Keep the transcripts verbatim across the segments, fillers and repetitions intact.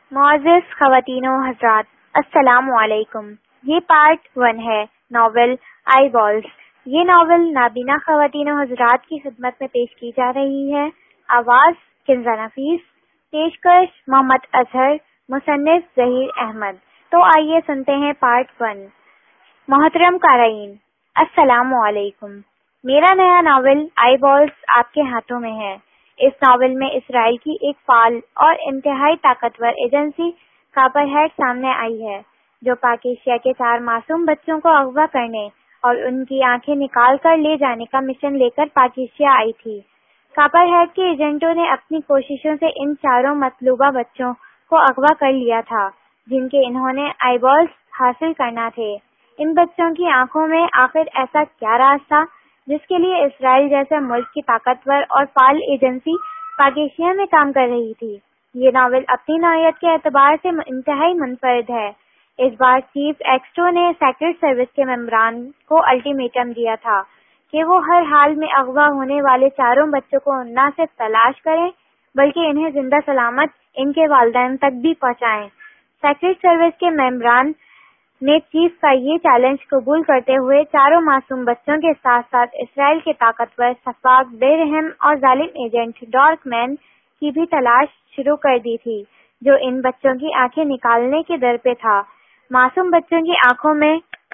معزز خواتین و حضرات، السلام علیکم۔ یہ پارٹ ون ہے ناول آئی بالز۔ یہ ناول نابینا خواتین و حضرات کی خدمت میں پیش کی جا رہی ہے۔ آواز کنزہ نفیس، پیشکش محمد اظہر، مصنف ظہیر احمد۔ تو آئیے سنتے ہیں پارٹ ون۔ محترم قارئین، السلام علیکم۔ میرا نیا ناول آئی بالز آپ کے ہاتھوں میں ہے۔ اس ناول میں اسرائیل کی ایک فعال اور انتہائی طاقتور ایجنسی کاپر ہیڈ سامنے آئی ہے، جو پاک ایشیا کے چار معصوم بچوں کو اغوا کرنے اور ان کی آنکھیں نکال کر لے جانے کا مشن لے کر پاک ایشیا آئی تھی۔ کاپر ہیڈ کے ایجنٹوں نے اپنی کوششوں سے ان چاروں مطلوبہ بچوں کو اغوا کر لیا تھا، جن کے انہوں نے آئی بالز حاصل کرنا تھے۔ ان بچوں کی آنکھوں میں آخر ایسا کیا راز تھا جس کے لیے اسرائیل جیسے ملک کی طاقتور اور فعال ایجنسی پاک ایشیا میں کام کر رہی تھی؟ یہ ناول اپنی نوعیت کے اعتبار سے انتہائی منفرد ہے۔ اس بار چیف ایکسٹرو نے سیکرٹ سروس کے ممبران کو الٹیمیٹم دیا تھا کہ وہ ہر حال میں اغوا ہونے والے چاروں بچوں کو نہ صرف تلاش کریں بلکہ انہیں زندہ سلامت ان کے والدین تک بھی پہنچائیں۔ سیکرٹ سروس کے ممبران نے چیف کا یہ چیلنج قبول کرتے ہوئے چاروں معصوم بچوں کے ساتھ ساتھ اسرائیل کے طاقتور، شفاق، بے رحم اور ظالم ایجنٹ ڈارک مین کی بھی تلاش شروع کر دی تھی، جو ان بچوں کی آنکھیں نکالنے کے در پہ تھا۔ معصوم بچوں کی آنکھوں میں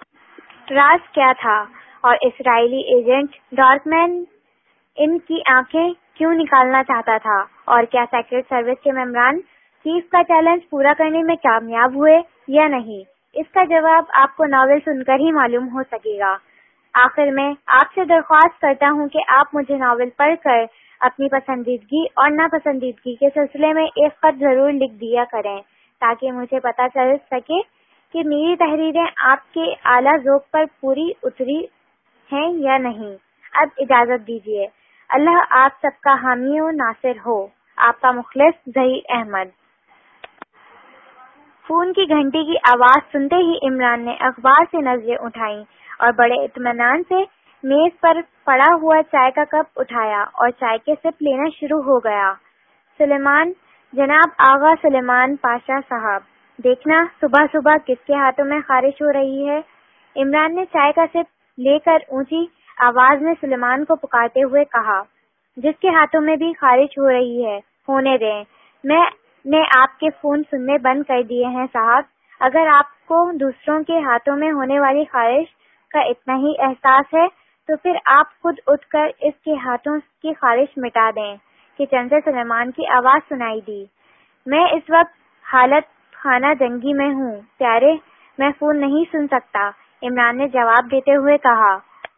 راز کیا تھا اور اسرائیلی ایجنٹ ڈارک مین ان کی آنکھیں کیوں نکالنا چاہتا تھا؟ اور کیا سیکرٹ سروس کے ممبران چیف کا چیلنج پورا کرنے میں کامیاب ہوئے یا نہیں؟ اس کا جواب آپ کو ناول سن کر ہی معلوم ہو سکے گا۔ آخر میں آپ سے درخواست کرتا ہوں کہ آپ مجھے ناول پڑھ کر اپنی پسندیدگی اور ناپسندیدگی کے سلسلے میں ایک خط ضرور لکھ دیا کریں، تاکہ مجھے پتہ چل سکے کہ میری تحریریں آپ کے اعلیٰ ذوق پر پوری اتری ہیں یا نہیں۔ اب اجازت دیجیے۔ اللہ آپ سب کا حامی و ناصر ہو۔ آپ کا مخلص ظہیر احمد۔ فون کی گھنٹی کی آواز سنتے ہی عمران نے اخبار سے نظریں اٹھائیں اور بڑے اطمینان سے میز پر پڑا ہوا چائے کا کپ اٹھایا اور چائے کے سپ لینا شروع ہو گیا۔ سلیمان، جناب آغا سلیمان پاشا صاحب، دیکھنا صبح صبح کس کے ہاتھوں میں خارش ہو رہی ہے؟ عمران نے چائے کا سپ لے کر اونچی آواز میں سلیمان کو پکارتے ہوئے کہا۔ جس کے ہاتھوں میں بھی خارش ہو رہی ہے، ہونے دیں۔ میں نے آپ کے فون سننے بند کر دیے ہیں صاحب۔ اگر آپ کو دوسروں کے ہاتھوں میں ہونے والی خارش کا اتنا ہی احساس ہے تو پھر آپ خود اٹھ کر اس کے ہاتھوں کی خارش مٹا دیں۔ کچن سے سلیمان کی آواز سنائی دی۔ میں اس وقت حالت خانہ جنگی میں ہوں پیارے، میں فون نہیں سن سکتا، عمران نے جواب دیتے ہوئے کہا۔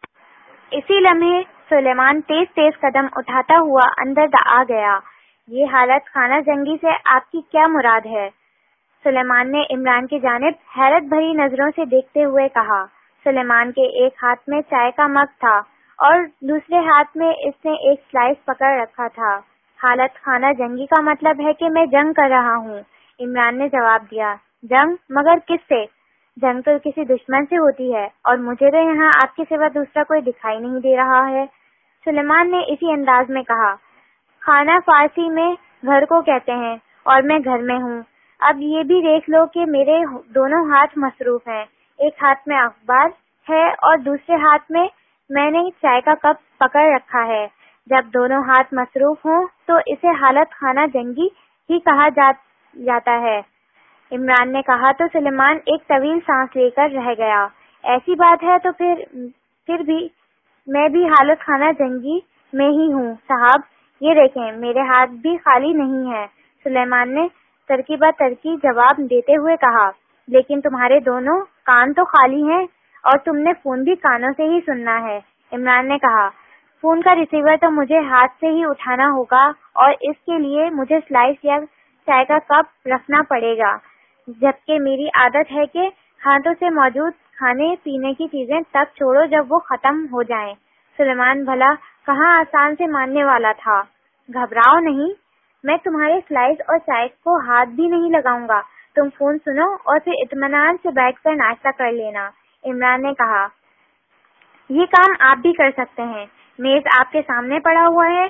اسی لمحے سلیمان تیز تیز قدم اٹھاتا ہوا اندر آ گیا۔ یہ حالت خانہ جنگی سے آپ کی کیا مراد ہے؟ سلیمان نے عمران کی جانب حیرت بھری نظروں سے دیکھتے ہوئے کہا۔ سلیمان کے ایک ہاتھ میں چائے کا مگ تھا اور دوسرے ہاتھ میں اس نے ایک سلائس پکڑ رکھا تھا۔ حالت خانہ جنگی کا مطلب ہے کہ میں جنگ کر رہا ہوں، عمران نے جواب دیا۔ جنگ؟ مگر کس سے؟ جنگ تو کسی دشمن سے ہوتی ہے اور مجھے تو یہاں آپ کے سوا دوسرا کوئی دکھائی نہیں دے رہا ہے، سلیمان نے اسی انداز میں کہا۔ خانہ فارسی میں گھر کو کہتے ہیں اور میں گھر میں ہوں۔ اب یہ بھی دیکھ لو کہ میرے دونوں ہاتھ مصروف ہیں، ایک ہاتھ میں اخبار ہے اور دوسرے ہاتھ میں میں نے چائے کا کپ پکڑ رکھا ہے۔ جب دونوں ہاتھ مصروف ہوں تو اسے حالت خانہ جنگی ہی کہا جاتا ہے، عمران نے کہا تو سلیمان ایک طویل سانس لے کر رہ گیا۔ ایسی بات ہے تو پھر پھر بھی میں بھی حالت خانہ جنگی میں ہی ہوں صاحب، یہ دیکھیں میرے ہاتھ بھی خالی نہیں ہیں، سلیمان نے ترکیبہ ترکی جواب دیتے ہوئے کہا۔ لیکن تمہارے دونوں کان تو خالی ہیں اور تم نے فون بھی کانوں سے ہی سننا ہے، عمران نے کہا۔ فون کا ریسیور تو مجھے ہاتھ سے ہی اٹھانا ہوگا اور اس کے لیے مجھے سلائس یا چائے کا کپ رکھنا پڑے گا، جبکہ میری عادت ہے کہ ہاتھوں سے موجود کھانے پینے کی چیزیں تب چھوڑو جب وہ ختم ہو جائیں۔ سلیمان بھلا کہاں آسان سے ماننے والا تھا۔ گھبراؤ نہیں، میں تمہارے سلائس اور چائے کو ہاتھ بھی نہیں لگاؤں گا، تم فون سنو اور پھر اطمینان سے بیٹھ کر ناشتہ کر لینا، عمران نے کہا۔ یہ کام آپ بھی کر سکتے ہیں، میز آپ کے سامنے پڑا ہوا ہے،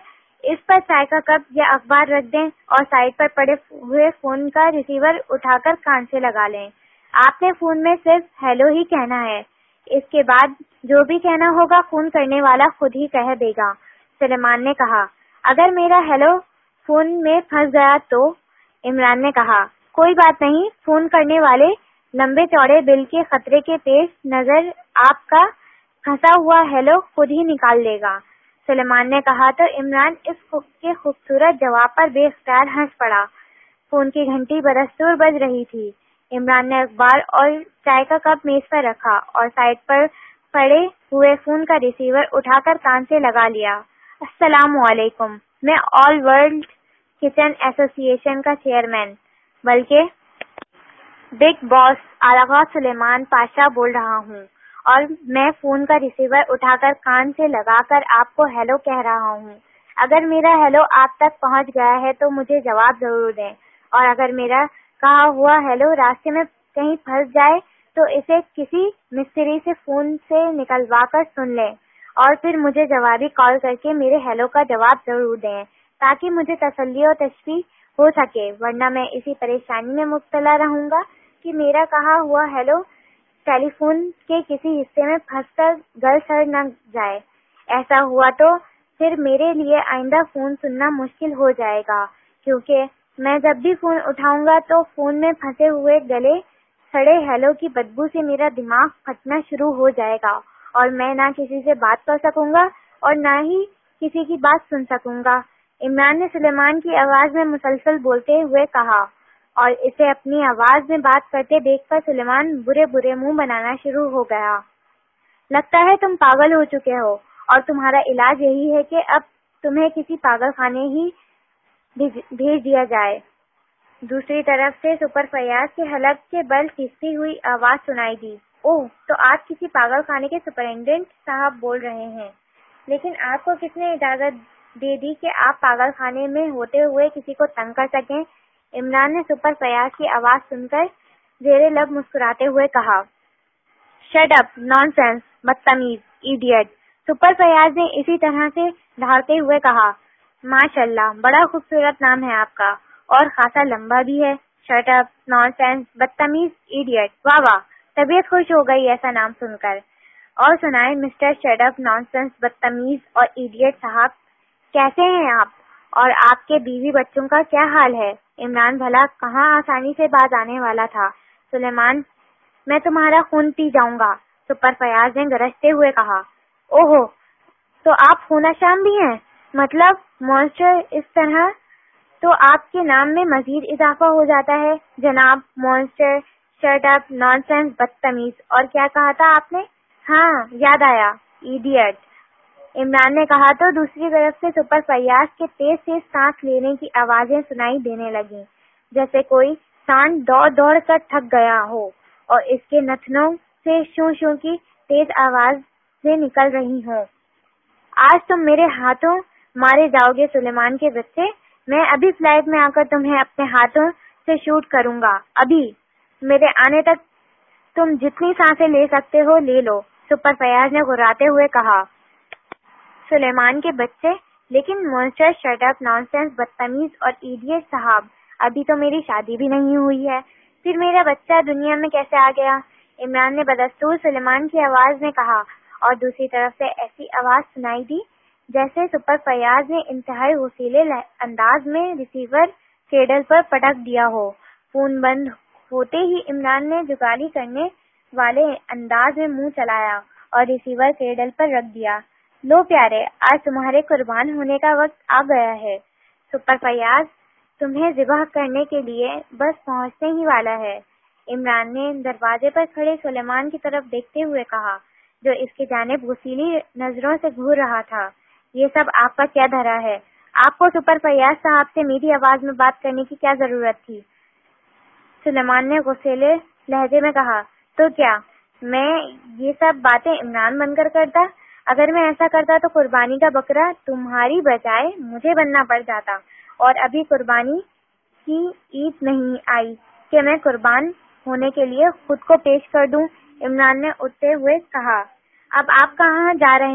اس پر چائے کا کپ یا اخبار رکھ دیں اور سائڈ پر پڑے ہوئے فون کا ریسیور اٹھا کر کان سے لگا لیں۔ آپ نے فون میں صرف ہیلو ہی کہنا ہے، اس کے بعد جو بھی کہنا ہوگا فون کرنے والا خود ہی کہہ دے گا۔ سلیمان نے کہا، اگر میرا ہیلو فون میں پھنس گیا تو؟ عمران نے کہا، کوئی بات نہیں، فون کرنے والے لمبے چوڑے بل کے خطرے کے پیش نظر آپ کا پھنسا ہوا ہیلو خود ہی نکال لے گا۔ سلیمان نے کہا تو عمران اس کے خوبصورت جواب پر بے اختیار ہنس پڑا۔ فون کی گھنٹی بدستور بج رہی تھی۔ عمران نے اخبار اور چائے کا کپ میز پر رکھا اور سائڈ پر پڑے ہوئے فون کا ریسیور اٹھا کر کان سے لگا لیا۔ السلام علیکم، میں آل ورلڈ کچن ایسوسی ایشن کا چیئرمین بلکہ بگ باس آغا سلیمان پاشا بول رہا ہوں، اور میں فون کا ریسیور اٹھا کر کان سے لگا کر آپ کو ہیلو کہہ رہا ہوں۔ اگر میرا ہیلو آپ تک پہنچ گیا ہے تو مجھے جواب ضرور دیں، اور اگر میرا کہا ہوا ہیلو راستے میں کہیں پھنس جائے تو اسے کسی مستری سے فون سے نکلوا کر سن لیں اور پھر مجھے جوابی کال کر کے میرے ہیلو کا جواب ضرور دیں تاکہ مجھے تسلی اور تشفی ہو سکے، ورنہ میں اسی پریشانی میں مبتلا رہوں گا کہ میرا کہا ہوا ہیلو ٹیلی فون کے کسی حصے میں پھنس کر گل سڑ نہ جائے۔ ایسا ہوا تو پھر میرے لیے آئندہ فون سننا مشکل ہو جائے گا، کیونکہ میں جب بھی فون اٹھاؤں گا تو فون میں پھنسے ہوئے گلے سڑے ہیلو کی بدبو سے میرا دماغ پھٹنا شروع ہو جائے گا اور میں نہ کسی سے بات کر سکوں گا اور نہ ہی کسی کی بات سن سکوں گا۔ عمران نے سلیمان کی آواز میں مسلسل بولتے ہوئے کہا، اور اسے اپنی آواز میں بات کرتے دیکھ کر سلیمان برے برے منہ بنانا شروع ہو گیا۔ لگتا ہے تم پاگل ہو چکے ہو اور تمہارا علاج یہی ہے کہ اب تمہیں کسی پاگل خانے ہی بھیج دیا جائے۔ دوسری طرف سے سپر فیاض کے حلق کے بل کھستی ہوئی آواز سنائی دی، اوہ، تو آپ کسی پاگل خانے کے سپرنٹینڈنٹ صاحب بول رہے ہیں، لیکن آپ کو کس نے اجازت دے دی کہ آپ پاگل خانے میں ہوتے ہوئے کسی کو تنگ کر سکیں؟ عمران نے سپر فیاض کی آواز سن کر زیر لب مسکراتے ہوئے کہا، شٹ اپ، نان سینس، بدتمیز، ایڈیٹ۔ سپر فیاض نے اسی طرح سے دھاڑتے ہوئے کہا، ماشاء اللہ، بڑا خوبصورت نام ہے آپ کا اور خاصا لمبا بھی ہے، شٹ اپ، نان سینس، بدتمیز، ایڈیٹ۔ واہ واہ، طبیعت خوش ہو گئی ایسا نام سن کر۔ اور سنائیں mister shut up, nonsense, بدتمیز اور ایڈیٹ صاحب، کیسے ہیں آپ؟ اور آپ کے بیوی بچوں کا کیا حال ہے؟ عمران بھلا کہاں آسانی سے باز آنے والا تھا۔ سلیمان، میں تمہارا خون پی جاؤں گا، سپر فیاض نے گرجتے ہوئے کہا۔ اوہو، تو آپ خونہ شام بھی ہیں؟ مطلب مونسٹر، اس طرح تو آپ کے نام میں مزید اضافہ ہو جاتا ہے، جناب monster, shut up, nonsense, بدتمیز، اور کیا کہا تھا آپ نے؟ ہاں، یاد آیا، ایڈیٹ، عمران نے کہا تو دوسری طرف سے سپر فیاض کے تیز تیز سانس لینے کی آوازیں سنائی دینے لگیں، جیسے کوئی سانڈ دوڑ دوڑ کر تھک گیا ہو اور اس کے نتنوں سے شوں شوں کی تیز آوازیں نکل رہی ہوں۔ آج تم میرے ہاتھوں مارے جاؤ گے سلیمان کے بچے، میں ابھی فلائٹ میں آ کر تمہیں اپنے ہاتھوں سے شوٹ کروں گا، ابھی۔ میرے آنے تک تم جتنی سانسیں لے سکتے ہو لے لو، سپر فیاض نے غراتے ہوئے کہا۔ سلیمان کے بچے، لیکن monster, shut up, nonsense, بدتمیز اور ایڈیٹ صاحب، ابھی تو میری شادی بھی نہیں ہوئی ہے، پھر میرا بچہ دنیا میں کیسے آ گیا؟ عمران نے بدستور سلیمان کی آواز میں کہا، اور دوسری طرف سے ایسی آواز سنائی دی جیسے سپر فیاض نے انتہائی غصیلے انداز میں ریسیور کیبل پر پٹک دیا ہو۔ فون بند ہوتے ہی عمران نے جگالی کرنے والے انداز میں منہ چلایا اور ریسیور کیبل پر رکھ دیا۔ لو پیارے، آج تمہارے قربان ہونے کا وقت آ گیا ہے، سپر فیاض تمہیں ذبح کرنے کے لیے بس پہنچنے ہی والا ہے۔ عمران نے دروازے پر کھڑے سلیمان کی طرف دیکھتے ہوئے کہا، جو اس کی جانب غصیلی نظروں سے گھور رہا تھا، یہ سب آپ کا کیا دھرا ہے؟ آپ کو سپر فیاض صاحب سے میری آواز میں بات کرنے کی کیا ضرورت تھی؟ سلیمان نے غصیلے لہجے میں کہا، تو کیا میں یہ سب باتیں عمران بن کر کرتا؟ اگر میں ایسا کرتا تو قربانی کا بکرا تمہاری بجائے مجھے بننا پڑ جاتا، اور ابھی قربانی کی عید نہیں آئی کہ میں قربان ہونے کے لیے خود کو پیش کر دوں۔ عمران نے اٹھتے ہوئے کہا، اب آپ کہاں جا رہے ہیں؟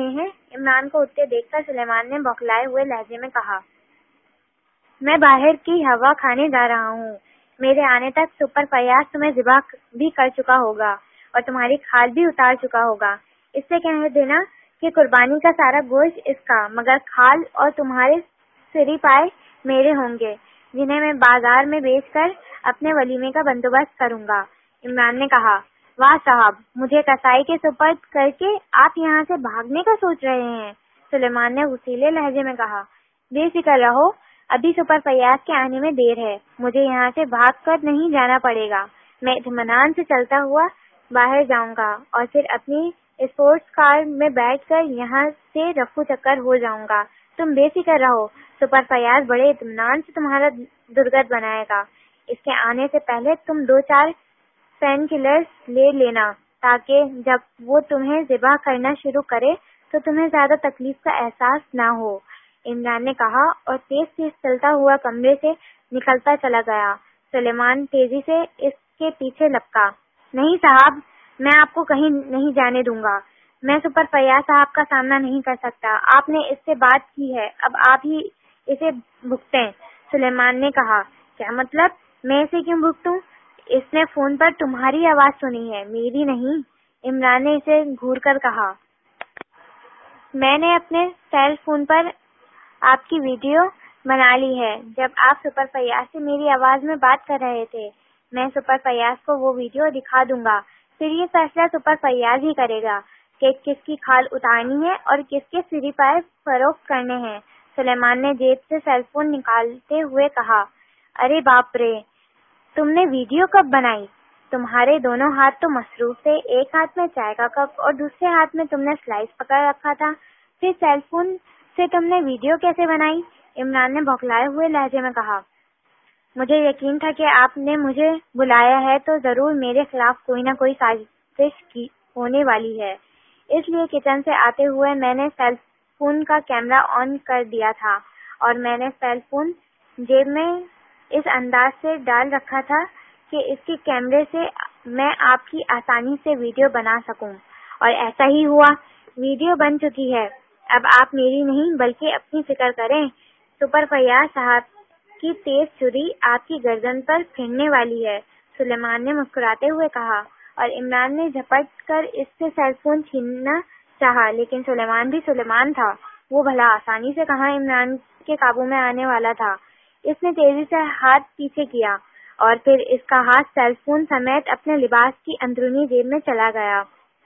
عمران کو اٹھتے دیکھ کر سلیمان نے بوکھلائے ہوئے لہجے میں کہا، میں باہر کی ہوا کھانے جا رہا ہوں. میرے آنے تک سپر فیاض تمہیں ذبح بھی کر چکا ہوگا اور تمہاری کھال بھی اتار چکا ہوگا. اس سے کہہ دینا کہ قربانی کا سارا گوشت اس کا، مگر کھال اور تمہارے سری پائے میرے ہوں گے، جنہیں میں بازار میں بیچ کر اپنے ولیمے کا بندوبست کروں گا. عمران نے کہا، واہ صاحب، مجھے کسائی کے سپرد کر کے آپ یہاں سے بھاگنے کا سوچ رہے ہیں؟ سلیمان نے غصیلے لہجے میں کہا. بے فکر رہو، ابھی سپر فیاض کے آنے میں دیر ہے. مجھے یہاں سے بھاگ کر نہیں جانا پڑے گا. میں اطمینان سے چلتا ہوا باہر جاؤں گا اور پھر اپنی اسپورٹس کار میں بیٹھ کر یہاں سے رفو چکر ہو جاؤں گا. تم بے فکر رہو، سپر فیاض بڑے اطمینان سے تمہارا درگت بنائے گا. اس کے آنے سے پہلے تم دو چار پین کلرز لے لینا تاکہ جب وہ تمہیں ذبح کرنا شروع کرے تو تمہیں زیادہ تکلیف کا احساس نہ ہو. عمران نے کہا اور تیز تیز چلتا ہوا کمرے سے نکلتا چلا گیا. سلیمان تیزی سے اس کے پیچھے لپکا. نہیں صاحب، میں آپ کو کہیں نہیں جانے دوں گا. میں سپر فیاض صاحب کا سامنا نہیں کر سکتا. آپ نے اس سے بات کی ہے، اب آپ ہی اسے بھگتیں. سلیمان نے کہا. کیا مطلب؟ میں اسے کیوں بھگتوں؟ اس نے فون پر تمہاری آواز سنی ہے، میری نہیں. عمران نے اسے گھور کر کہا. میں نے اپنے سیل فون پر آپ کی ویڈیو بنا لی ہے جب آپ سپر فیاض سے میری آواز میں بات کر رہے تھے. میں سپر فیاض کو وہ ویڈیو دکھا دوں گا، پھر یہ فیصلہ سپر فیاض ہی کرے گا کہ کس کی کھال اتارنی ہے اور کس کے سری پائے فروخت کرنے ہیں. سلیمان نے جیب سے سیل فون نکالتے ہوئے کہا. ارے باپ رے، تم نے ویڈیو کب بنائی؟ تمہارے دونوں ہاتھ تو مصروف تھے. ایک ہاتھ میں چائے کا کپ اور دوسرے ہاتھ میں تم نے سلائس پکڑ رکھا تھا. پھر سیل فون سے تم نے ویڈیو کیسے بنائی؟ عمران نے بھوکلائے ہوئے لہجے میں کہا. مجھے یقین تھا کہ آپ نے مجھے بلایا ہے تو ضرور میرے خلاف کوئی نہ کوئی سازش کی ہونے والی ہے. اس لیے کچن سے آتے ہوئے میں نے سیل فون کا کیمرہ آن کر دیا تھا اور میں نے سیل فون جیب میں اس انداز سے ڈال رکھا تھا کہ اس کے کیمرے سے میں آپ کی آسانی سے ویڈیو بنا سکوں. اور ایسا ہی ہوا، ویڈیو بن چکی ہے. اب آپ میری نہیں بلکہ اپنی فکر کریں. سپر فیاض صاحب کی تیز چھری آپ کی گردن پر پھرنے والی ہے. سلیمان نے مسکراتے ہوئے کہا اور عمران نے جھپٹ کر اس سے سیل فون چھیننا چاہا، لیکن سلیمان بھی سلیمان تھا. وہ بھلا آسانی سے کہاں عمران کے قابو میں آنے والا تھا. اس نے تیزی سے ہاتھ پیچھے کیا اور پھر اس کا ہاتھ سیل فون سمیت اپنے لباس کی اندرونی جیب میں چلا گیا.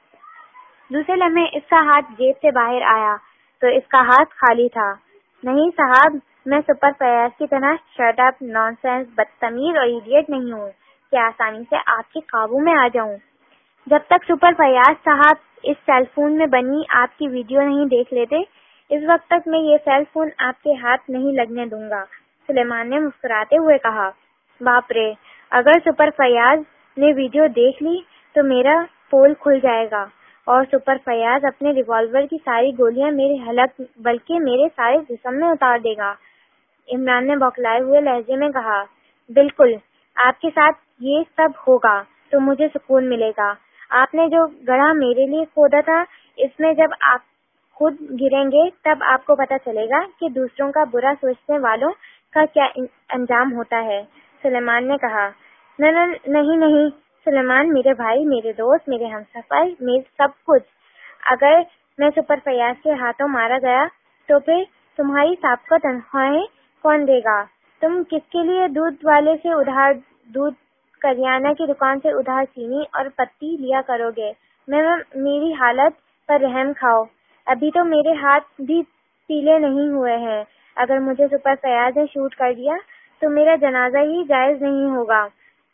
دوسرے لمحے اس کا ہاتھ جیب سے باہر آیا تو اس کا ہاتھ خالی تھا. نہیں صاحب، میں سپر فیاض کی طرح شٹ اپ، نان سینس، بدتمیز اور ایڈیٹ نہیں ہوں کہ آسانی سے آپ کے قابو میں آ جاؤں. جب تک سپر فیاض صاحب اس سیل فون میں بنی آپ کی ویڈیو نہیں دیکھ لیتے، اس وقت تک میں یہ سیل فون آپ کے ہاتھ نہیں لگنے دوں گا. سلیمان نے مسکراتے ہوئے کہا. باپ رے، اگر سپر فیاض نے ویڈیو دیکھ لی تو میرا پول کھل جائے گا اور سپر فیاض اپنے ریوالور کی ساری گولیاں میرے حلق بلکہ میرے سارے جسم میں اتار دے گا. عمران نے بوکھلائے ہوئے لہجے میں کہا. بالکل، آپ کے ساتھ یہ سب ہوگا تو مجھے سکون ملے گا. آپ نے جو گڑھا میرے لیے کھودا تھا، اس میں جب آپ خود گریں گے تب آپ کو پتہ چلے گا کہ دوسروں کا برا سوچنے والوں کا کیا انجام ہوتا ہے. سلیمان نے کہا. نہیں نہیں سلیمان، میرے بھائی، میرے دوست، میرے ہمسفر، میرے سب کچھ. اگر میں سپر فیاض کے ہاتھوں مارا گیا تو پھر تمہاری سابقہ تنخواہیں کون دے گا؟ تم کس کے لیے دودھ والے سے ادھار دودھ، کریانہ کی دکان سے ادھار چینی اور پتی لیا کرو گے؟ میں میری حالت پر رحم کھاؤ. ابھی تو میرے ہاتھ بھی پیلے نہیں ہوئے ہیں. اگر مجھے سپر فیاض نے شوٹ کر دیا تو میرا جنازہ ہی جائز نہیں ہوگا.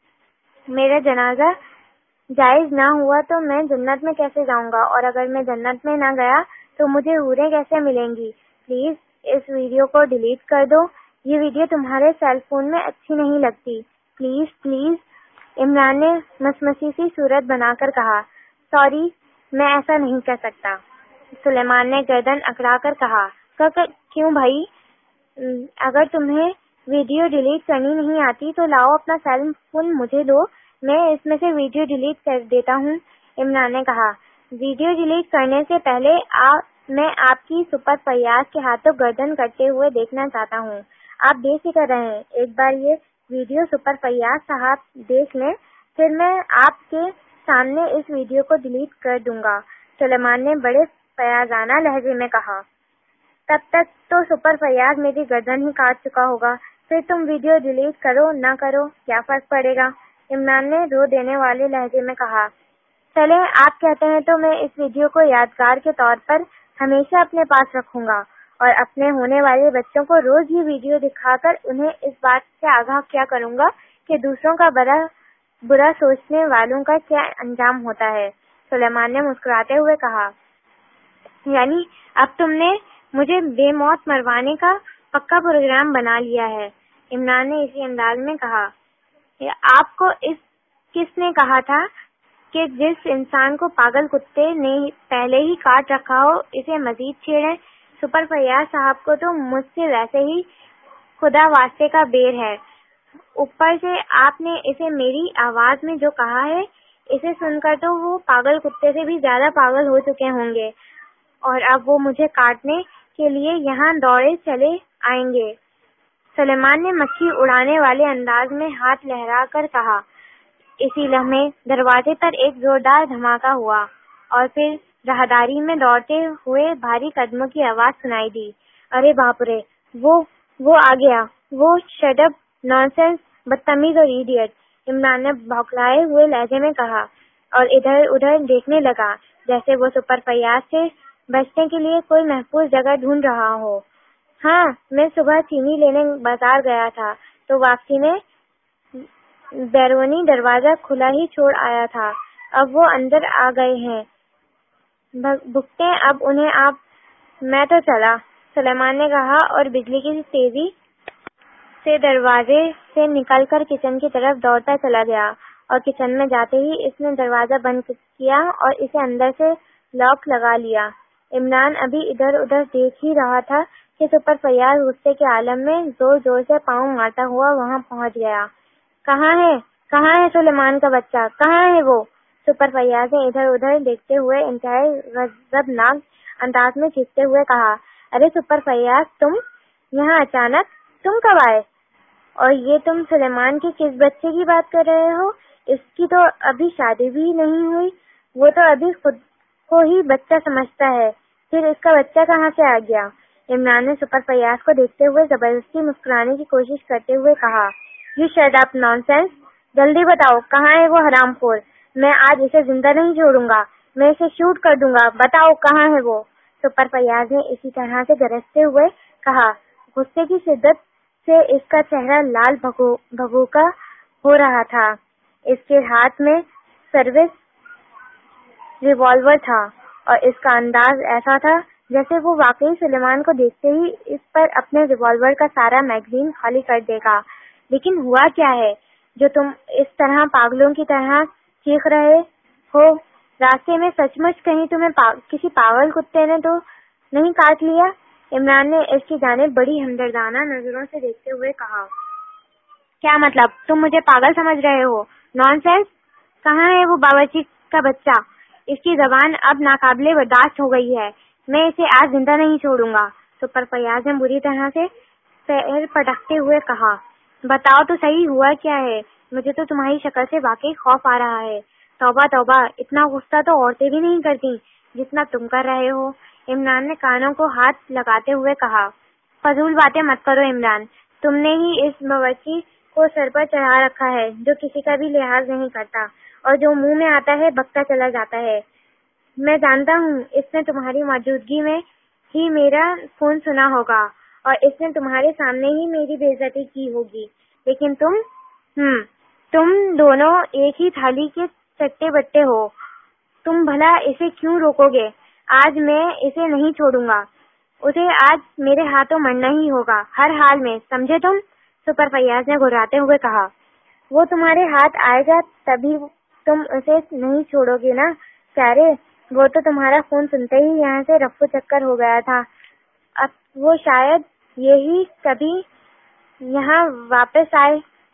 میرا جنازہ جائز نہ ہوا تو میں جنت میں کیسے جاؤں گا؟ اور اگر میں جنت میں نہ گیا تو مجھے حوریں کیسے ملیں گی؟ پلیز اس ویڈیو کو ڈیلیٹ کر دو. یہ ویڈیو تمہارے سیل فون میں اچھی نہیں لگتی. Please please. عمران نے مسمسی سی صورت بنا کر کہا. سوری، میں ایسا نہیں کر سکتا. سلیمان نے گردن اکڑا کر کہا. کیوں بھائی؟ اگر تمہیں ویڈیو ڈیلیٹ کرنی نہیں آتی تو لاؤ اپنا سیل فون مجھے دو، میں اس میں سے ویڈیو ڈیلیٹ کر دیتا ہوں. عمران نے کہا. ویڈیو ڈیلیٹ کرنے سے پہلے آپ میں آپ کی سپر فیاض کے ہاتھوں گردن کرتے ہوئے دیکھنا چاہتا ہوں۔ آپ بے فکر رہیں، ایک بار یہ ویڈیو سپر فیاض صاحب دیکھ لیں، پھر میں آپ کے سامنے اس ویڈیو کو ڈیلیٹ کر دوں گا، سلیمان نے بڑے فیاضانہ لہجے میں کہا۔ تب تک تو سپر فیاض میری گردن ہی کاٹ چکا ہوگا، پھر تم ویڈیو ڈیلیٹ کرو نہ کرو کیا فرق پڑے گا، عمران نے رو دینے والے لہجے میں کہا۔ چلیں آپ کہتے ہیں تو میں اس ویڈیو کو یادگار کے طور پر ہمیشہ اپنے پاس رکھوں گا اور اپنے ہونے والے بچوں کو روز یہ ویڈیو دکھا کر انہیں اس بات سے آگاہ کیا کروں گا کہ دوسروں کا برا برا سوچنے والوں کا کیا انجام ہوتا ہے، سلیمان نے مسکراتے ہوئے کہا۔ یعنی اب تم نے مجھے بے موت مروانے کا پکا پروگرام بنا لیا ہے، عمران نے اسی انداز میں کہا۔ آپ کو اس کس نے کہا تھا کہ جس انسان کو پاگل کتے نے پہلے ہی کاٹ رکھا ہو اسے مزید چھیڑیں؟ سپر فیاض صاحب کو تو مجھ سے ویسے ہی خدا واسطے کا بیر ہے، اوپر سے آپ نے اسے میری آواز میں جو کہا ہے اسے سن کر تو وہ پاگل کتے سے بھی زیادہ پاگل ہو چکے ہوں گے اور اب وہ مجھے کاٹنے کے لیے یہاں دوڑے چلے آئیں گے، سلیمان نے مکھی اڑانے والے انداز میں ہاتھ لہرا کر کہا۔ اسی لمحے دروازے پر ایک زوردار دھماکہ ہوا اور پھر راہداری میں دوڑتے ہوئے بھاری قدموں کی آواز سنائی دی۔ ارے باپ رے، وہ وہ آ گیا، وہ شٹ اپ، نانسنس، بدتمیز اور ایڈیٹ، عمران نے بھوکلائے ہوئے لہجے میں کہا اور ادھر ادھر دیکھنے لگا جیسے وہ سپر فیاض سے بچنے کے لیے کوئی محفوظ جگہ ڈھونڈ رہا ہو۔ ہاں، میں صبح چینی لینے بازار گیا تھا تو واپسی میں بیرونی دروازہ کھلا ہی چھوڑ آیا تھا، اب وہ اندر آ گئے ہیں، بھگتے اب انہیں آپ۔ میں تو چلا، سلیمان نے کہا اور بجلی کی تیزی سے دروازے سے نکل کر کچن کی طرف دوڑتا چلا گیا اور کچن میں جاتے ہی اس نے دروازہ بند کیا اور اسے اندر سے لاک لگا لیا۔ عمران ابھی ادھر ادھر دیکھ ہی رہا تھا کہ سپر فیاض غصے کے عالم میں زور زور سے پاؤں مارتا ہوا وہاں پہنچ گیا۔ کہاں ہے کہاں ہے سلیمان کا بچہ، کہاں ہے وہ؟ سپر فیاض نے ادھر ادھر دیکھتے ہوئے انتہائی غضبناک انداز میں چیختے ہوئے کہا۔ ارے سپر فیاض، تم یہاں اچانک، تم کب آئے؟ اور یہ تم سلیمان کے کس بچے کی بات کر رہے ہو؟ اس کی تو ابھی شادی بھی نہیں ہوئی، وہ تو ابھی خود کو ہی بچہ سمجھتا ہے، پھر اس کا بچہ کہاں سے آ گیا؟ عمران نے سپر فیاض کو دیکھتے ہوئے زبردستی مسکرانے کی کوشش کرتے ہوئے کہا۔ یو شٹ اپ نانسنس، جلدی بتاؤ کہاں ہے وہ حرام خور، میں آج اسے زندہ نہیں چھوڑوں گا، میں اسے شوٹ کر دوں گا، بتاؤ کہاں ہے وہ؟ سپر فیاض نے اسی طرح سے گرجتے ہوئے کہا۔ غصے کی شدت سے اس کا چہرہ لال بھگوکا ہو رہا تھا، اس کے ہاتھ میں سروس ریوالور تھا اور اس کا انداز ایسا تھا جیسے وہ واقعی سلیمان کو دیکھتے ہی اس پر اپنے ریوالور کا سارا میگزین خالی کر دے گا۔ لیکن ہوا کیا ہے جو تم اس طرح پاگلوں کی طرح چیخ رہے ہو؟ راستے میں سچ مچ کہیں تمہیں پا... کسی پاگل کتے نے تو نہیں کاٹ لیا؟ عمران نے اس کی جانب بڑی ہمدردانہ نظروں سے دیکھتے ہوئے کہا۔ کیا مطلب، تم مجھے پاگل سمجھ رہے ہو؟ نان سینس، کہاں ہے وہ باورچی کا بچہ؟ اس کی زبان اب ناقابل برداشت ہو گئی ہے، میں اسے آج زندہ نہیں چھوڑوں گا، سپر فیاض نے بری طرح سے پیر پٹکتے ہوئے کہا۔ بتاؤ تو صحیح ہوا کیا ہے، مجھے تو تمہاری شکل سے واقعی خوف آ رہا ہے۔ توبہ توبہ، اتنا غصہ تو عورتیں بھی نہیں کرتی جتنا تم کر رہے ہو، عمران نے کانوں کو ہاتھ لگاتے ہوئے کہا۔ فضول باتیں مت کرو عمران، تم نے ہی اس باورچی کو سر پر چڑھا رکھا ہے جو کسی کا بھی لحاظ نہیں کرتا اور جو منہ میں آتا ہے بکتا چلا جاتا ہے۔ میں جانتا ہوں اس نے تمہاری موجودگی میں ہی میرا فون سنا ہوگا اور اس نے تمہارے سامنے ہی میری بے عزتی کی ہوگی، لیکن تم ہم تم دونوں ایک ہی تھالی کے چٹے بٹے ہو، تم بھلا اسے کیوں روکو گے؟ آج میں اسے نہیں چھوڑوں گا، اسے آج میرے ہاتھوں مرنا ہی ہوگا، ہر حال میں، سمجھے تم؟ سپر فیاض نے گھراتے ہوئے کہا۔ وہ تمہارے ہاتھ آئے گا تبھی تم اسے نہیں چھوڑو گے نا پیارے، وہ تو تمہارا خون سنتے ہی یہاں سے رفو چکر ہو گیا تھا، اب وہ شاید یہی کبھی یہاں واپس آئے۔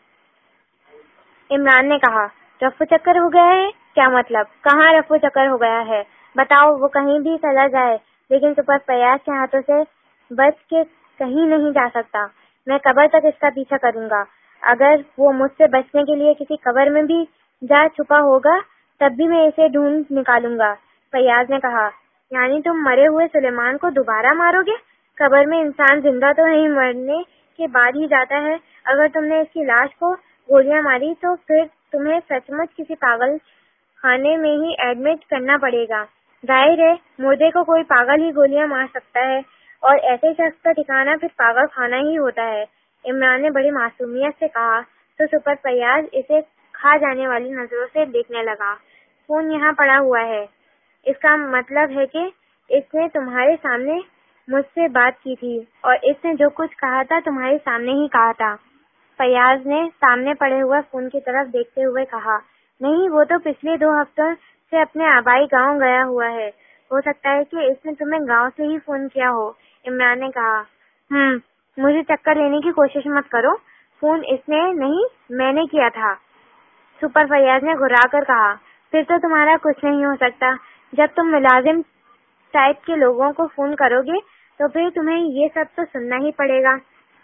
عمران نے کہا۔ رفو چکر ہو گیا ہے؟ کیا مطلب؟ کہاں رفو چکر ہو گیا ہے؟ بتاؤ، وہ کہیں بھی چلا جائے، لیکن سپر فیاض کے ہاتھوں سے بچ کے کہیں نہیں جا سکتا. میں قبر تک اس کا پیچھا کروں گا. اگر وہ مجھ سے بچنے کے لیے کسی قبر میں بھی جا چھپا ہوگا تب بھی میں اسے ڈھونڈ نکالوں گا. فیاض نے کہا, یعنی تم مرے ہوئے سلیمان کو دوبارہ مارو گے؟ قبر میں انسان زندہ تو نہیں مرنے کے بعد ہی جاتا ہے. اگر تم نے اس کی لاش کو گولیاں ماری تو پھر تمہیں سچ مچ کسی پاگل خانے میں ہی ایڈمٹ کرنا پڑے گا. ظاہر ہے مردے کو کوئی پاگل ہی گولیاں مار سکتا ہے اور ایسے شخص کا ٹھکانہ پھر پاگل خانہ ہی ہوتا ہے. عمران نے بڑی معصومیت سے کہا تو سپر فیاض اسے کھا جانے والی نظروں سے دیکھنے لگا. فون یہاں پڑا ہوا ہے. اس کا مطلب ہے کہ اس نے تمہارے سامنے مجھ سے بات کی تھی اور اس نے جو کچھ کہا تھا تمہارے سامنے ہی کہا تھا. فیاض نے سامنے پڑے ہوئے فون کی طرف دیکھتے ہوئے کہا, نہیں, وہ تو پچھلے دو ہفتوں سے اپنے آبائی گاؤں گیا ہوا ہے. ہو سکتا ہے کہ اس نے تمہیں گاؤں سے ہی فون کیا ہو. عمران نے کہا, ہم مجھے چکر لینے کی کوشش مت کرو. فون اس نے نہیں, میں نے کیا تھا. سپر فیاض نے گھرا کر کہا, پھر تو تمہارا کچھ نہیں ہو سکتا. جب تم ملازم ٹائپ کے لوگوں کو فون کرو گے تو پھر تمہیں یہ سب تو سننا ہی پڑے گا.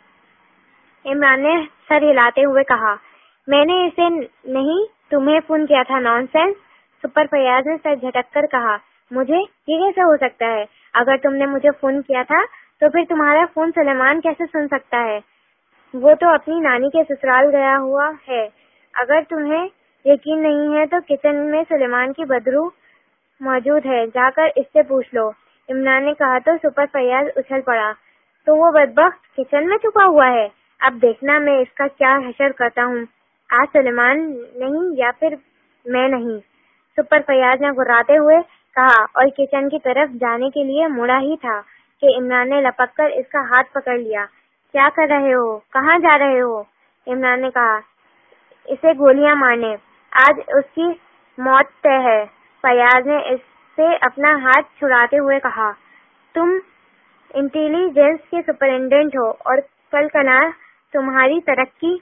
عمران نے سر ہلاتے ہوئے کہا, میں نے اسے نہیں تمہیں فون کیا تھا. نان سینس. سپر فیاض نے سر جھٹک کر کہا, مجھے یہ کیسے ہو سکتا ہے؟ اگر تم نے مجھے فون کیا تھا تو پھر تمہارا فون سلیمان کیسے سن سکتا ہے؟ وہ تو اپنی نانی کے سسرال گیا ہوا ہے. اگر تمہیں یقین نہیں ہے تو کچن میں سلیمان کی بدرو موجود ہے, جا کر اس سے پوچھ لو. عمران نے کہا تو سپر فیاض اچھل پڑا, تو وہ بدبخت کچن میں چھپا ہوا ہے. اب دیکھنا میں اس کا کیا حشر کرتا ہوں. آج سلیمان نہیں یا پھر میں نہیں. سپر فیاض نے گھراتے ہوئے کہا اور کچن کی طرف جانے کے لیے مڑا ہی تھا کہ عمران نے لپک کر اس کا ہاتھ پکڑ لیا. کیا کر رہے ہو؟ کہاں جا رہے ہو؟ عمران نے کہا, اسے گولیاں مارنے. آج اس کی موت طے ہے. فیاض نے اس سے اپنا ہاتھ چھڑاتے ہوئے کہا, تم انٹیلی جنس کے سپرنٹینڈنٹ ہو اور کل کنا تمہاری ترقی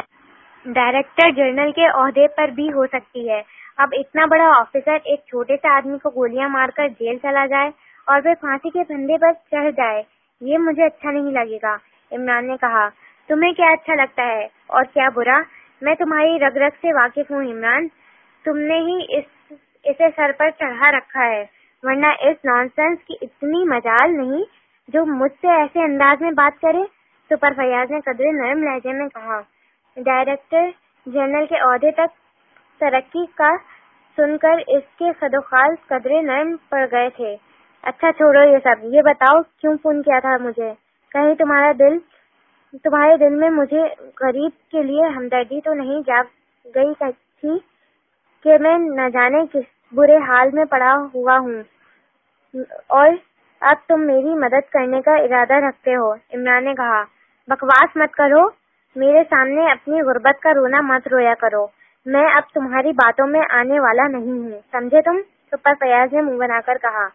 ڈائریکٹر جنرل کے عہدے پر بھی ہو سکتی ہے. اب اتنا بڑا آفیسر ایک چھوٹے سے آدمی کو گولیاں مار کر جیل چلا جائے اور پھر پھانسی کے پھندے پر چڑھ جائے, یہ مجھے اچھا نہیں لگے گا. عمران نے کہا, تمہیں کیا اچھا لگتا ہے اور کیا برا؟ میں تمہاری رگ رگ سے واقف ہوں عمران. تم نے ہی اس اسے سر پر چڑھا رکھا ہے, ورنہ اس نان سینس کی اتنی مجال نہیں جو مجھ سے ایسے انداز میں بات کرے. سپر فیاض نے قدرے نرم لہجے میں کہا, ڈائریکٹر جنرل کے عہدے تک ترقی کا سن کر اس کے خدوخال قدرے نرم پڑ گئے تھے. اچھا چھوڑو یہ سب, یہ بتاؤ کیوں فون کیا تھا مجھے؟ کہیں تمہارا دل تمہارے دل میں مجھے غریب کے لیے ہمدردی تو نہیں جاگ گئی تھی کہ میں نہ جانے کس برے حال میں پڑا ہوا ہوں اور اب تم میری مدد کرنے کا ارادہ رکھتے ہو؟ عمران نے کہا, بکواس مت کرو, میرے سامنے اپنی غربت کا رونا مت رویا کرو. میں اب تمہاری باتوں میں آنے والا نہیں ہوں, سمجھے تم؟ سپر فیاض نے منہ بنا کر کہا.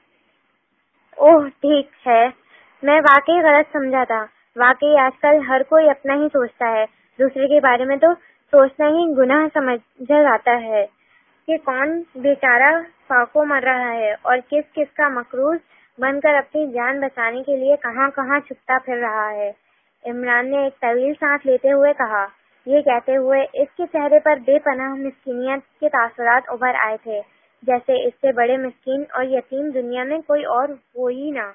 اوہ ٹھیک ہے, میں واقعی غلط سمجھا تھا. واقعی آج کل ہر کوئی اپنا ہی سوچتا ہے, دوسرے کے بارے میں تو سوچنا ہی گناہ سمجھا جاتا ہے کہ کون بیچارہ فاقوں مر رہا ہے اور کس کس کا مقروض بن کر اپنی جان بچانے کے لیے کہاں کہاں چھپتا پھر رہا ہے. عمران نے ایک طویل سانس لیتے ہوئے کہا. یہ کہتے ہوئے اس کے چہرے پر بے پناہ مسکینیت کے تاثرات ابھر آئے تھے, جیسے اس سے بڑے مسکین اور یتیم دنیا میں کوئی اور ہو ہی نہ.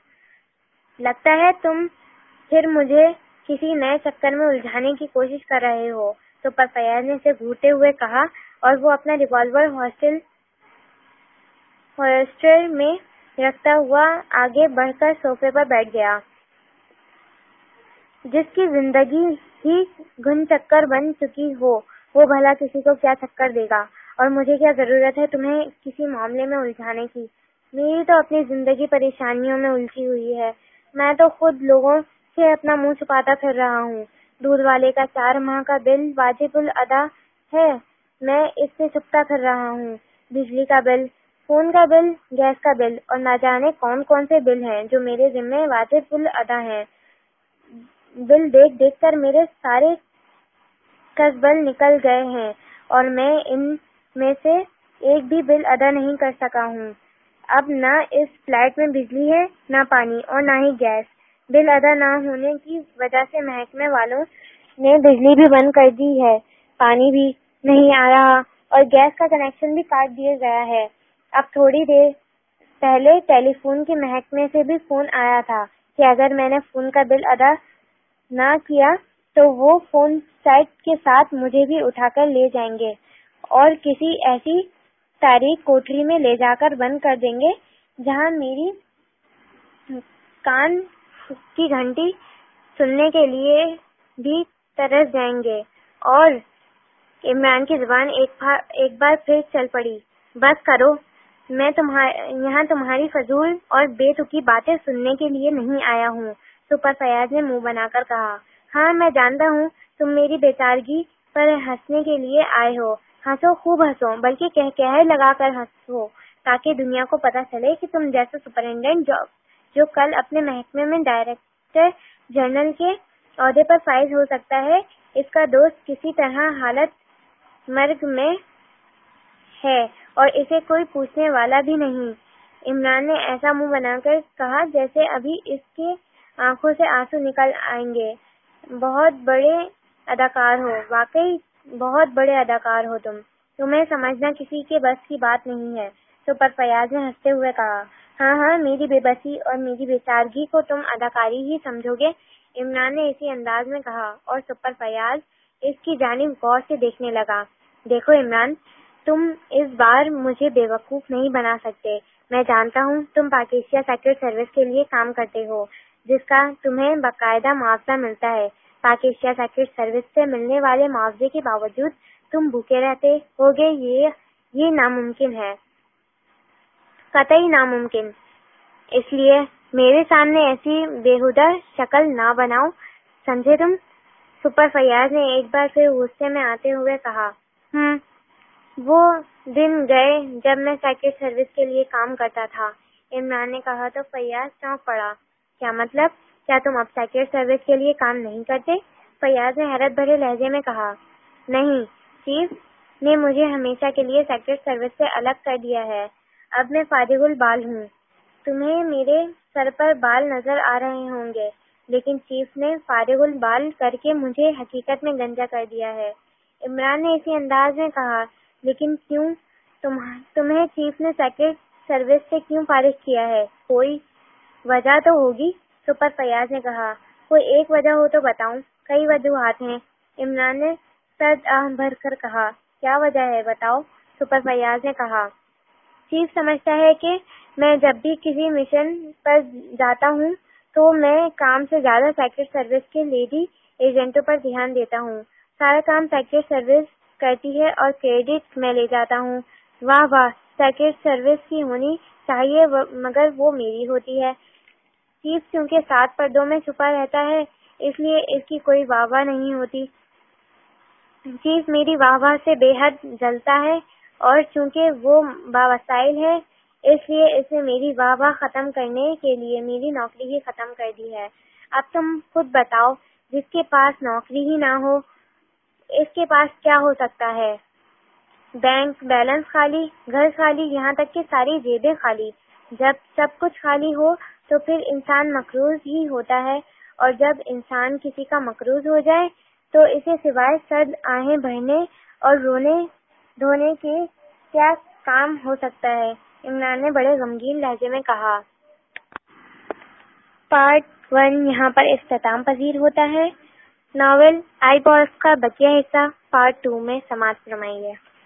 لگتا ہے تم پھر مجھے کسی نئے چکر میں الجھانے کی کوشش کر رہے ہو. سپر فیاض نے اسے گھورتے ہوئے کہا اور وہ اپنا ریوالور ہاسٹل ہولسٹر میں رکھتا ہوا آگے بڑھ کر صوفے پر بیٹھ گیا. جس کی زندگی ہی گھن چکر بن چکی ہو وہ بھلا کسی کو کیا چکر دے گا, اور مجھے کیا ضرورت ہے تمہیں کسی معاملے میں الجھانے کی؟ میری تو اپنی زندگی پریشانیوں میں الجھی ہوئی ہے. میں تو خود لوگوں سے اپنا منہ چھپاتا پھر رہا ہوں. دودھ والے کا چار ماہ کا بل واجب الادا ہے, میں اس سے چھپتا پھر رہا ہوں. بجلی کا بل, فون کا بل, گیس کا بل اور نہ جانے کون کون سے بل ہیں جو میرے ذمہ واجب الادا ہیں. بل دیکھ دیکھ کر میرے سارے کسبل نکل گئے ہیں اور میں ان میں سے ایک بھی بل ادا نہیں کر سکا ہوں. اب نہ اس فلیٹ میں بجلی ہے، نہ پانی اور نہ ہی گیس۔ بل ادا نہ ہونے کی وجہ سے محکمے والوں نے بجلی بھی بند کر دی ہے، پانی بھی نہیں آ رہا اور گیس کا کنیکشن بھی کاٹ دیا گیا ہے۔ اب تھوڑی دیر پہلے ٹیلی فون کے محکمے سے بھی فون آیا تھا کہ اگر میں نے فون کا بل ادا نہ کیا تو وہ فون سیٹ کے ساتھ مجھے بھی اٹھا کر لے جائیں گے اور کسی ایسی تاریک کوٹری میں لے جا کر بند کر دیں گے جہاں میری کان کی گھنٹی سننے کے لیے بھی ترس جائیں گے۔ اور عمران کی زبان ایک ایک بار پھر چل پڑی۔ بس کرو، میں یہاں تمہاری فضول اور بے تکی باتیں سننے کے لیے نہیں آیا ہوں، سپر فیاض نے منہ بنا کر کہا۔ ہاں میں جانتا ہوں تم میری بیچارگی پر ہنسنے کے لیے آئے ہو، ہنسو، خوب ہنسو، بلکہ کہہ کہہ لگا کر ہنسو تاکہ دنیا کو پتہ چلے کہ تم جیسا سپرنٹینڈنٹ جو, جو کل اپنے محکمے میں ڈائریکٹر جنرل کے عہدے پر فائز ہو سکتا ہے، اس کا دوست کسی طرح حالت مرگ میں ہے اور اسے کوئی پوچھنے والا بھی نہیں۔ عمران نے ایسا منہ بنا کر کہا جیسے ابھی اس کے آنکھوں سے آنسو نکل آئیں گے۔ بہت بڑے اداکار ہو، واقعی بہت بڑے اداکار ہو تم، تمہیں سمجھنا کسی کے بس کی بات نہیں ہے، سپر فیاض نے ہنستے ہوئے کہا۔ ہاں ہاں میری بے بسی اور میری بیچارگی کو تم اداکاری ہی سمجھو گے، عمران نے اسی انداز میں کہا اور سپر فیاض اس کی جانب غور سے دیکھنے لگا۔ دیکھو عمران، تم اس بار مجھے بے وقوف نہیں بنا سکتے، میں جانتا ہوں تم پاکستان سیکرٹ سروس کے لیے کام کرتے ہو جس کا تمہیں باقاعدہ معاوضہ ملتا ہے۔ پاکستان سیکرٹ سروس سے ملنے والے معاوضے کے باوجود تم بھوکے رہتے ہوگے، یہ یہ ناممکن ہے، قطعی ناممکن۔ اس لیے میرے سامنے ایسی بےہودہ شکل نہ بناؤ، سمجھے تم؟ سپر فیاض نے ایک بار پھر غصے میں آتے ہوئے کہا۔ ہم وہ دن گئے جب میں سیکرٹ سروس کے لیے کام کرتا تھا، عمران نے کہا تو فیاض چونک پڑا۔ کیا مطلب؟ کیا تم اب سیکرٹ سروس کے لیے کام نہیں کرتے؟ فیاض نے حیرت بھرے لہجے میں کہا۔ نہیں، چیف نے مجھے ہمیشہ کے لیے سیکرٹ سروس سے الگ کر دیا ہے، اب میں فارغ البال ہوں۔ تمہیں میرے سر پر بال نظر آ رہے ہوں گے، لیکن چیف نے فارغ البال کر کے مجھے حقیقت میں گنجا کر دیا ہے، عمران نے اسی انداز میں کہا۔ لیکن کیوں؟ تمہیں چیف نے سیکرٹ سروس سے کیوں فارغ کیا ہے؟ کوئی وجہ تو ہوگی، سپر فیاض نے کہا۔ کوئی ایک وجہ ہو تو بتاؤں؟ کئی وجوہات ہیں، عمران نے سرد آہ بھر کر کہا۔ کیا وجہ ہے بتاؤ، سپر فیاض نے کہا۔ چیف سمجھتا ہے کہ میں جب بھی کسی مشن پر جاتا ہوں تو میں کام سے زیادہ سیکرٹ سروس کے لیڈی ایجنٹوں پر دھیان دیتا ہوں، سارا کام سیکرٹ سروس کرتی ہے اور کریڈٹ میں لے جاتا ہوں۔ واہ واہ، سیکرٹ سروس کی ہونی چاہیے مگر وہ میری ہوتی ہے۔ چیف چونکہ سات پردوں میں چھپا رہتا ہے اس لیے اس کی کوئی واہ واہ نہیں ہوتی۔ چیف میری واہ واہ سے بے حد جلتا ہے اور چونکہ وہ باوسائل ہے اس لیے اس نے میری واہ واہ ختم کرنے کے لیے میری نوکری ہی ختم کر دی ہے۔ اب تم خود بتاؤ، جس کے پاس نوکری ہی نہ ہو اس کے پاس کیا ہو سکتا ہے؟ بینک بیلنس خالی، گھر خالی، یہاں تک کہ ساری جیبیں خالی۔ جب سب کچھ خالی ہو تو پھر انسان مقروض ہی ہوتا ہے، اور جب انسان کسی کا مقروض ہو جائے تو اسے سوائے سرد آہیں بھرنے اور رونے دھونے کے کیا کام ہو سکتا ہے؟ عمران نے بڑے غمگین لہجے میں کہا۔ پارٹ ون یہاں پر اختتام پذیر ہوتا ہے۔ ناول آئی باس کا بقیہ حصہ پارٹ ٹو میں سماعت فرمائیے۔